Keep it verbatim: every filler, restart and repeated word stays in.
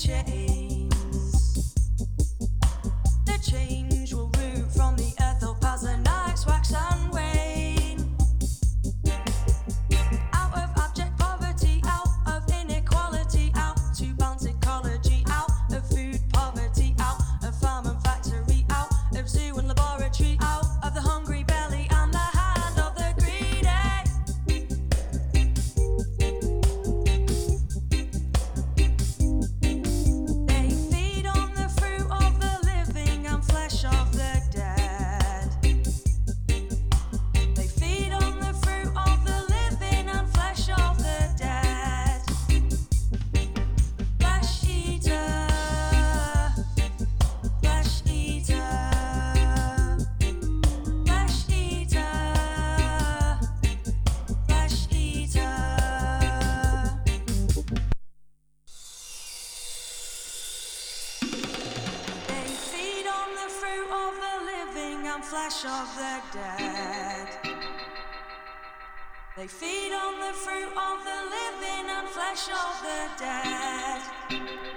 chains. The change will root from the earth up as the nights wax and wane. Out of abject poverty, out of inequality, out to balance ecology, out of food poverty, out of farm and factory, out of zoo and laboratory, out of the hungry belly and the hand of the greedy. They feed on the fruit of the living and flesh of the dead. They feed on the fruit of the living and flesh of the dead. Flesh eater, flesh eater, flesh eater, flesh eater. They feed on the fruit of the living and flesh of the dead. They feed on the fruit of the living and flesh of the dead.